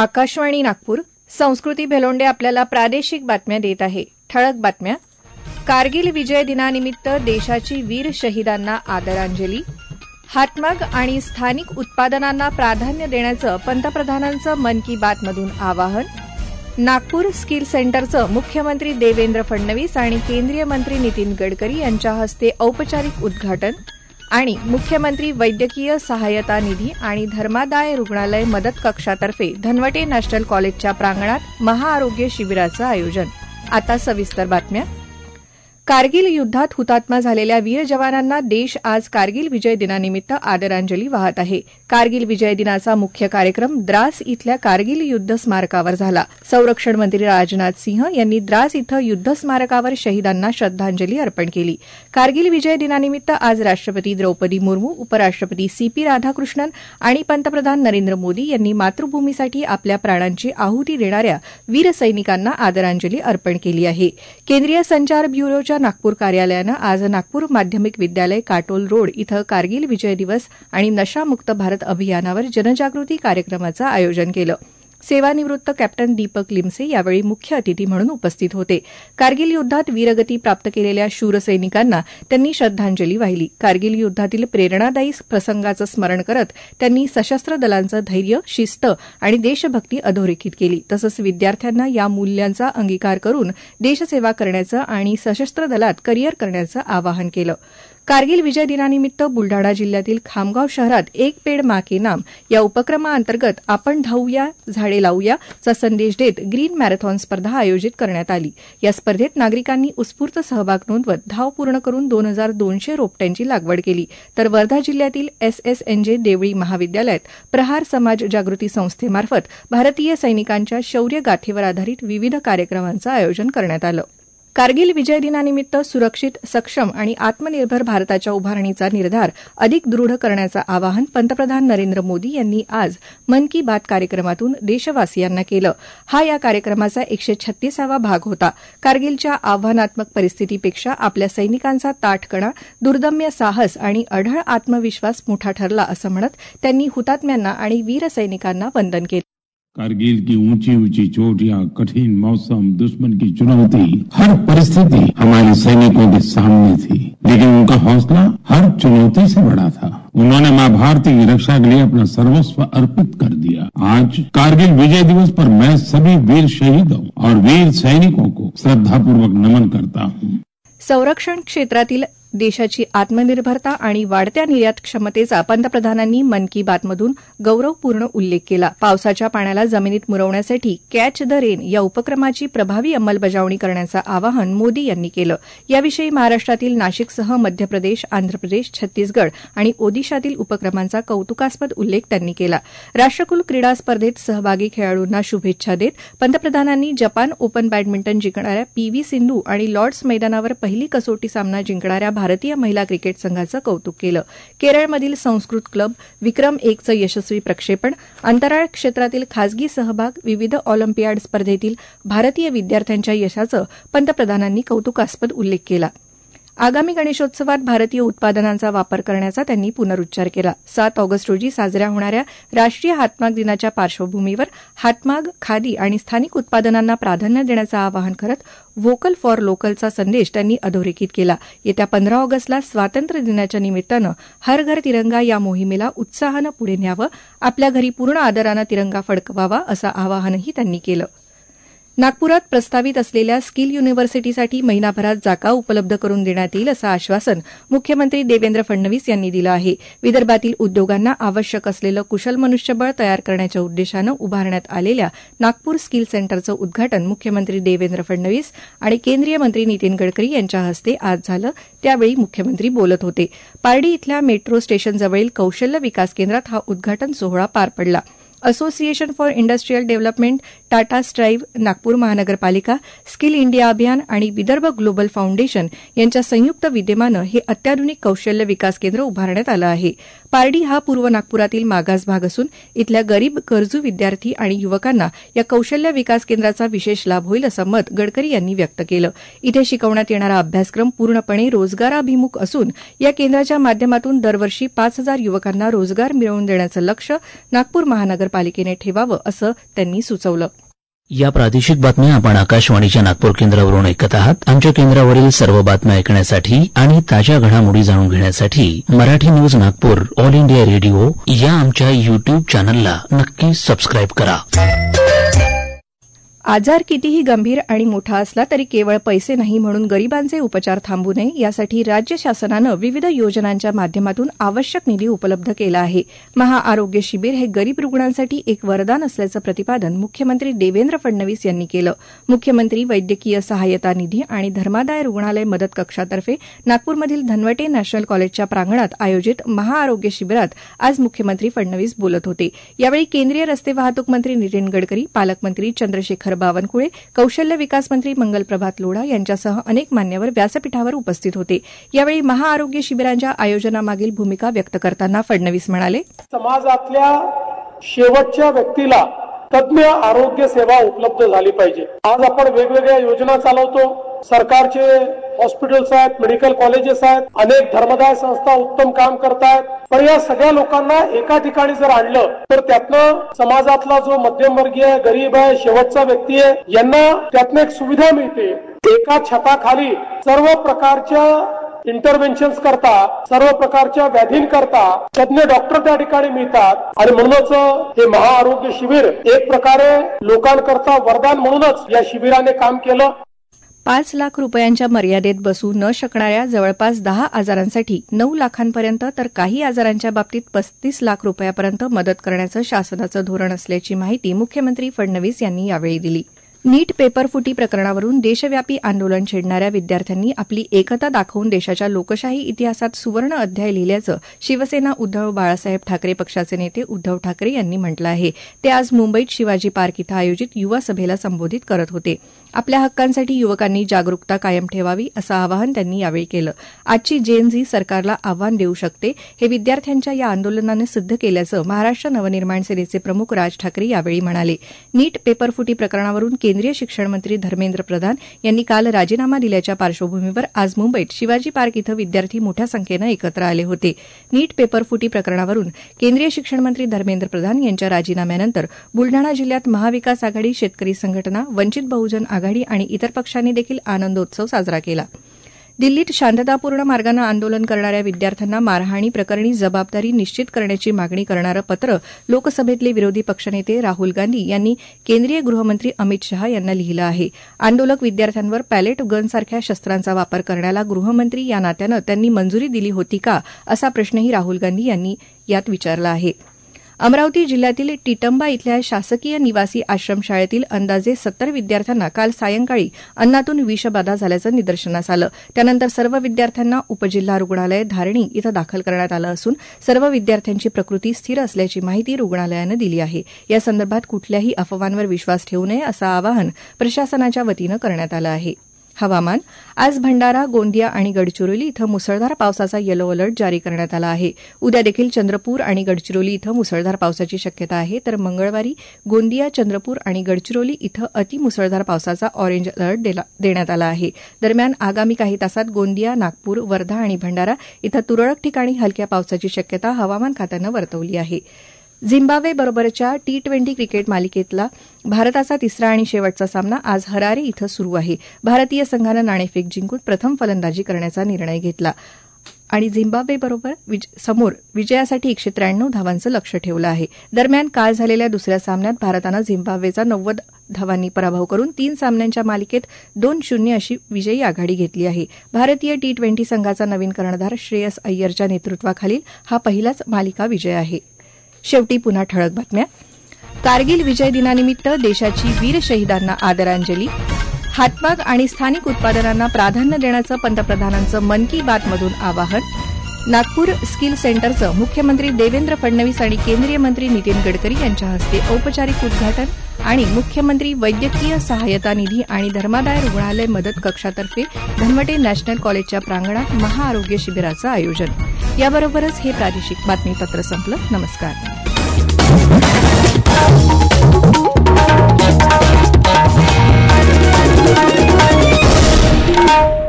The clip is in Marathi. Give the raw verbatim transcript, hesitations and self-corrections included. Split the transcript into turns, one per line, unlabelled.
आकाशवाणी नागपूर. संस्कृती भेलोंडे आपल्याला प्रादेशिक बातम्या देत आहे. ठळक बातम्या. कारगिल विजय दिनानिमित्त देशाची वीर शहीदांना आदरांजली. हातमाग आणि स्थानिक उत्पादनांना प्राधान्य देण्याचं पंतप्रधानांचं मन की बातमधून आवाहन. नागपूर स्किल सेंटरचं मुख्यमंत्री देवेंद्र फडणवीस आणि केंद्रीय मंत्री नितीन गडकरी यांच्या हस्ते औपचारिक उद्घाटन. आणि मुख्यमंत्री वैद्यकीय सहाय्यता निधी आणि धर्मादाय रुग्णालय मदत कक्षातर्फे धनवटे नॅशनल कॉलेजच्या प्रांगणात महाआरोग्य शिबिराचं आयोजन. आता सविस्तर बातम्या. कारगिल युद्धात हुतात्मा झालेल्या वीर जवानांना देश आज कारगिल विजय दिनानिमित्त आदरांजली वाहत आहे. कारगिल विजय दिनाचा मुख्य कार्यक्रम द्रास इथल्या कारगिल युद्ध स्मारकावर झाला. संरक्षण मंत्री राजनाथ सिंह यांनी द्रास इथं युद्ध स्मारकावर शहीदांना श्रद्धांजली अर्पण केली. कारगिल विजय दिनानिमित्त आज राष्ट्रपती द्रौपदी मुर्मू, उपराष्ट्रपती सी पी राधाकृष्णन आणि पंतप्रधान नरेंद्र मोदी यांनी मातृभूमीसाठी आपल्या प्राणांची आहुती देणाऱ्या वीर सैनिकांना आदरांजली अर्पण केली आहे. केंद्रीय संचार ब्युरोच्या नागपूर कार्यालयानं आज नागपूर माध्यमिक विद्यालय काटोल रोड इथं कारगिल विजय दिवस आणि नशामुक्त भारत अभियानावर जनजागृती कार्यक्रमाचं आयोजन केलं. सेवानिवृत्त कॅप्टन दीपक लिमसे यावेळी मुख्य अतिथी म्हणून उपस्थित होते. कारगिल युद्धात वीरगती प्राप्त केलेल्या शूर सैनिकांना त्यांनी श्रद्धांजली वाहिली. कारगिल युद्धातील प्रेरणादायी प्रसंगाचं स्मरण करत त्यांनी सशस्त्र दलांचं धैर्य, शिस्त आणि देशभक्ती अधोरेखित केली. तसंच विद्यार्थ्यांना या मूल्यांचा अंगीकार करून देशसेवा करण्याचं आणि सशस्त्र दलात करिअर करण्याचं आवाहन केलं. कारगिल विजय दिनानिमित्त बुलढाणा जिल्ह्यातील खामगाव शहरात एक पेड मा के नाम या उपक्रमाअंतर्गत आपण धावूया झाडे लावूया चा संदेश देत ग्रीन मॅरेथॉन स्पर्धा आयोजित करण्यात आली. या स्पर्धेत नागरिकांनी उत्स्फूर्त सहभाग नोंदवत धाव पूर्ण करून दोन हजार दोनशे रोपट्यांची लागवड केली. तर वर्धा जिल्ह्यातील एस एस एन जे देवळी महाविद्यालयात प्रहार समाज जागृती संस्थेमार्फत भारतीय सैनिकांच्या शौर्य गाथेवर आधारित विविध कार्यक्रमांचं आयोजन करण्यात आलं. कारगिल विजय दिनानिमित्त सुरक्षित, सक्षम आणि आत्मनिर्भर भारताच्या उभारणीचा निर्धार अधिक दृढ करण्याचं आवाहन पंतप्रधान नरेंद्र मोदी यांनी आज मन की बात कार्यक्रमातून देशवासियांना केलं. हा या कार्यक्रमाचा एकशे छत्तीसावा भाग होता. कारगिलच्या आव्हानात्मक परिस्थितीपेक्षा आपल्या सैनिकांचा ताठकणा, दुर्दम्य साहस आणि अढळ आत्मविश्वास मोठा ठरला असं म्हणत त्यांनी हुतात्म्यांना आणि वीर सैनिकांना वंदन केलं.
कारगिल की ऊंची ऊंची चोटियां, कठिन मौसम, दुश्मन की चुनौती, हर परिस्थिति हमारे सैनिकों के सामने थी, लेकिन उनका हौसला हर चुनौती से बड़ा था. उन्होंने मां भारती की रक्षा के लिए अपना सर्वस्व अर्पित कर दिया. आज कारगिल विजय दिवस पर मैं सभी वीर शहीदों और वीर सैनिकों को श्रद्धापूर्वक नमन करता हूं.
संरक्षण क्षेत्रातील देशाची आत्मनिर्भरता आणि वाढत्या निर्यात क्षमतेचा पंतप्रधानांनी मन की बातमधून गौरवपूर्ण उल्लेख केला. पावसाच्या पाण्याला जमिनीत मुरवण्यासाठी कॅच द रेन या उपक्रमाची प्रभावी अंमलबजावणी करण्याचं आवाहन मोदी यांनी केलं. याविषयी महाराष्ट्रातील नाशिकसह मध्य प्रदेश, आंध्र प्रदेश, छत्तीसगड आणि ओदिशातील उपक्रमांचा कौतुकास्पद उल्लेख त्यांनी केला. राष्ट्रकुल क्रीडा स्पर्धेत सहभागी खेळाडूंना शुभेच्छा देत पंतप्रधानांनी जपान ओपन बॅडमिंटन जिंकणाऱ्या पी व्ही सिंधू आणि लॉर्ड्स मैदानावर पहिली कसोटी सामना जिंकणाऱ्या भारतीय महिला क्रिकेट संघाचं कौतुक केलं. केरळमधील संस्कृत क्लब विक्रम एकचं यशस्वी प्रक्षेपण, अंतराळ क्षेत्रातील खासगी सहभाग, विविध ऑलिम्पियाड स्पर्धेतील भारतीय विद्यार्थ्यांच्या यशाचं पंतप्रधानांनी कौतुकास्पद उल्लेख केला. आगामी गणेशोत्सवात भारतीय उत्पादनांचा वापर करण्याचा त्यांनी पुनरुच्चार केला. सात ऑगस्ट रोजी साजऱ्या होणाऱ्या राष्ट्रीय हातमाग दिनाच्या पार्श्वभूमीवर हातमाग, खादी आणि स्थानिक उत्पादनांना प्राधान्य देण्याचं आवाहन करत व्होकल फॉर लोकलचा संदेश त्यांनी अधोरेखित केला. येत्या पंधरा ऑगस्टला स्वातंत्र्य दिनाच्या निमित्तानं हर घर तिरंगा या मोहिमेला उत्साहानं पुढे न्यावं, आपल्या घरी पूर्ण आदरानं तिरंगा फडकवावा असं आवाहनही त्यांनी केलं. नागपुरात प्रस्तावित असलेल्या स्किल युनिव्हर्सिटीसाठी महिनाभरात जागा उपलब्ध करून देण्यात येईल असं आश्वासन मुख्यमंत्री देवेंद्र फडणवीस यांनी दिलं आहे. विदर्भातील उद्योगांना आवश्यक असलेलं कुशल मनुष्यबळ तयार करण्याच्या उद्देशानं उभारण्यात आलेल्या नागपूर स्किल सेंटरचं उद्घाटन मुख्यमंत्री देवेंद्र फडणवीस आणि केंद्रीय मंत्री नितीन गडकरी यांच्या हस्ते आज झालं. त्यावेळी मुख्यमंत्री बोलत होते. पारडी इथल्या मेट्रो स्टेशनजवळील कौशल्य विकास केंद्रात हा उद्घाटन सोहळा पार पडला. Association for industrial development, Tata strive, Nagpur महानगरपालिका, स्किल इंडिया अभियान आणि विदर्भ ग्लोबल फाउंडेशन यांच्या संयुक्त विद्यमानं हे अत्याधुनिक कौशल्य विकास केंद्र उभारण्यात आलं आहे. पारडी हा पूर्व नागपुरातील मागास भाग असून इथल्या गरीब, गरजू विद्यार्थी आणि युवकांना या कौशल्य विकास केंद्राचा विशेष लाभ होईल असं मत गडकरी यांनी व्यक्त केलं. इथे शिकवण्यात येणारा अभ्यासक्रम पूर्णपणे रोजगाराभिमुख असून या केंद्राच्या माध्यमातून दरवर्षी पाच हजार युवकांना रोजगार मिळवून देण्याचं लक्ष्य नागपूर महानगरपालिकेने ठेवावं असं त्यांनी सुचवलं.
या प्रादेशिक बातम्या आपण आकाशवाणीच्या नागपूर केंद्रावरून ऐकत आहात. आमच्या केंद्रावरील सर्व बातम्या ऐकण्यासाठी आणि ताज्या घडामोडी जाणून घेण्यासाठी Marathi news Nagpur all India radio या आमच्या युट्यूब चॅनलला नक्की सबस्क्राईब करा.
आजार कितीही गंभीर आणि मोठा असला तरी केवळ पैसे नाही म्हणून गरिबांचे उपचार थांबू नये यासाठी राज्य शासनानं विविध योजनांच्या माध्यमातून आवश्यक निधी उपलब्ध केला आहे. महाआरोग्य शिबिर हे गरीब रुग्णांसाठी एक वरदान असल्याचं प्रतिपादन मुख्यमंत्री देवेंद्र फडणवीस यांनी केलं. मुख्यमंत्री वैद्यकीय सहाय्यता निधी आणि धर्मादाय रुग्णालय मदत कक्षातर्फे नागपूरमधील धनवटे नॅशनल कॉलेजच्या प्रांगणात आयोजित महाआरोग्य शिबिरात आज मुख्यमंत्री फडणवीस बोलत होते. यावेळी केंद्रीय रस्ते वाहतूक मंत्री नितीन गडकरी, पालकमंत्री चंद्रशेखर बावनकुळे, कौशल्य विकास मंत्री मंगलप्रभात लोढा यांच्यासह अनेक मान्यवर व्यासपीठावर उपस्थित होते. यावेळी महाआरोग्य शिबिरांच्या आयोजनामागील भूमिका व्यक्त करताना फडणवीस म्हणाले,
समाजातल्या शेवटच्या व्यक्तीला तज्ञ आरोग्य सेवा उपलब्ध झाली पाहिजे. आज आपण वेगवेगळ्या योजना चालवतो. सरकारचे हॉस्पिटल्स आहेत, मेडिकल कॉलेजेस आहेत, अनेक धर्मदाय संस्था उत्तम काम करतायत. पण या सगळ्या लोकांना एका ठिकाणी जर आणलं तर त्यातनं समाजातला जो मध्यमवर्गीय, गरीब आहे, शेवटचा व्यक्ती आहे, यांना त्यातनं एक सुविधा मिळते. एका छताखाली सर्व प्रकारच्या इंटरव्हेन्शन्स करता, सर्व प्रकारच्या व्याधींकरता तज्ञ डॉक्टर त्या ठिकाणी मिळतात आणि म्हणूनच हे महाआरोग्य शिबिर एक प्रकारे लोकांकरता वरदान म्हणूनच या शिबिराने काम केलं.
पाच लाख रुपयांच्या मर्यादेत बसू न शकणाऱ्या जवळपास दहा आजारांसाठी नऊ लाखांपर्यंत तर काही आजारांच्या बाबतीत पस्तीस लाख रुपयापर्यंत मदत करण्याचं शासनाचं धोरण असल्याची माहिती मुख्यमंत्री फडणवीस यांनी यावेळी दिली. नीट पेपरफुटी प्रकरणावरून देशव्यापी आंदोलन छेडणाऱ्या विद्यार्थ्यांनी आपली एकता दाखवून देशाच्या लोकशाही इतिहासात सुवर्ण अध्याय लिहिल्याचं शिवसेना उद्धव बाळासाहेब ठाकरे पक्षाचे नेते उद्धव ठाकरे यांनी म्हटलं आहे. ते आज मुंबईत शिवाजी पार्क इथं आयोजित युवा सभेला संबोधित करत होते. आपल्या हक्कांसाठी युवकांनी जागरूकता कायम ठेवावी असं आवाहन त्यांनी यावेळी केलं. आजची जेन झी सरकारला आव्हान देऊ शकते हे विद्यार्थ्यांच्या या आंदोलनानं सिद्ध केल्याचं महाराष्ट्र नवनिर्माण सेनेचे प्रमुख राज ठाकरे यावेळी म्हणाले. नीट पेपरफुटी प्रकरणावरून केंद्रीय शिक्षण मंत्री धर्मेंद्र प्रधान यांनी काल राजीनामा दिल्याच्या पार्श्वभूमीवर आज मुंबईत शिवाजी पार्क इथं विद्यार्थी मोठ्या संख्येनं एकत्र आले होते. नीट पेपरफुटी प्रकरणावरून केंद्रीय शिक्षण मंत्री धर्मेंद्र प्रधान यांच्या राजीनाम्यानंतर बुलडाणा जिल्ह्यात महाविकास आघाडी, शेतकरी संघटना, वंचित बहुजन आघाडी आणि इतर पक्षांनी देखील आनंदोत्सव साजरा केला. दिल्लीत शांततापूर्ण मार्गानं आंदोलन करणाऱ्या विद्यार्थ्यांना मारहाणी प्रकरणी जबाबदारी निश्चित करण्याची मागणी करणारं पत्र लोकसभेतले विरोधी पक्षनेते राहुल गांधी यांनी केंद्रीय गृहमंत्री अमित शहा यांना लिहिलं आहे. आंदोलक विद्यार्थ्यांवर पॅलेट गनसारख्या शस्त्रांचा वापर करण्याला गृहमंत्री या नात्यानं त्यांनी मंजुरी दिली होती का, असा प्रश्नही राहुल गांधी यांनी यात विचारला आहे. अमरावती जिल्ह्यातील टिटंबा इथल्या शासकीय निवासी आश्रमशाळेतील अंदाजे सत्तर विद्यार्थ्यांना काल सायंकाळी अन्नातून विषबाधा झाल्याचं निदर्शनास आलं. त्यानंतर सर्व विद्यार्थ्यांना उपजिल्हा रुग्णालय धारणी इथं दाखल करण्यात आलं असून सर्व विद्यार्थ्यांची प्रकृती स्थिर असल्याची माहिती रुग्णालयानं दिली आहे. या संदर्भात कुठल्याही अफवांवर विश्वास ठेवू नये असं आवाहन प्रशासनाच्या वतीनं करण्यात आलं आहे. हवामान. आज भंडारा, गोंदिया आणि गडचिरोली इथं मुसळधार पावसाचा येलो अलर्ट जारी करण्यात आला आहे. उद्या देखील चंद्रपूर आणि गडचिरोली इथं मुसळधार पावसाची शक्यता आहे, तर मंगळवारी गोंदिया, चंद्रपूर आणि गडचिरोली इथं अतिमुसळधार पावसाचा ऑरेंज अलर्ट देण्यात आला आहे. दरम्यान आगामी काही तासात गोंदिया, नागपूर, वर्धा आणि भंडारा इथं तुरळक ठिकाणी हलक्या पावसाची शक्यता हवामान खात्यानं वर्तवली आहे. झिम्बाब्वे बरोबरच्या टी ट्वेंटी क्रिकेट मालिकेतला भारताचा तिसरा आणि शेवटचा सामना आज हरारे इथं सुरू आहे. भारतीय संघानं नाणेफेक जिंकून प्रथम फलंदाजी करण्याचा निर्णय घेतला आणि झिम्बाब्वेबरोबर विज, समोर विजयासाठी एकशे त्र्याण्णव धावांचं लक्ष्य ठेवलं आहे. दरम्यान काल झालेल्या दुसऱ्या सामन्यात भारतानं झिम्बाब्वेचा नव्वद धावांनी पराभव करून तीन सामन्यांच्या मालिकेत दोन शून्य अशी विजयी आघाडी घेतली आहे. भारतीय टी ट्वेंटी संघाचा नवीन कर्णधार श्रेयस अय्यरच्या नेतृत्वाखालील हा पहिलाच मालिका विजय आहे. शेवटी पुन्हा ठळक बातम्या. कारगिल विजय दिनानिमित्त देशाची वीर शहीदांना आदरांजली. हातमाग आणि स्थानिक उत्पादनांना प्राधान्य देण्याचं पंतप्रधानांचं मन की बातमधून आवाहन. नागपूर स्किल सेंटरचं मुख्यमंत्री देवेंद्र फडणवीस आणि केंद्रीय मंत्री नितीन गडकरी यांच्या हस्ते औपचारिक उद्घाटन. आणि मुख्यमंत्री वैद्यकीय सहाय्यता निधी आणि धर्मादाय रुग्णालय मदत कक्षातर्फे धनवटे नॅशनल कॉलेजच्या प्रांगणात महाआरोग्य शिबिराचं आयोजन. याबरोबरच हे प्रादेशिक बातमीपत्र संपलं. नमस्कार.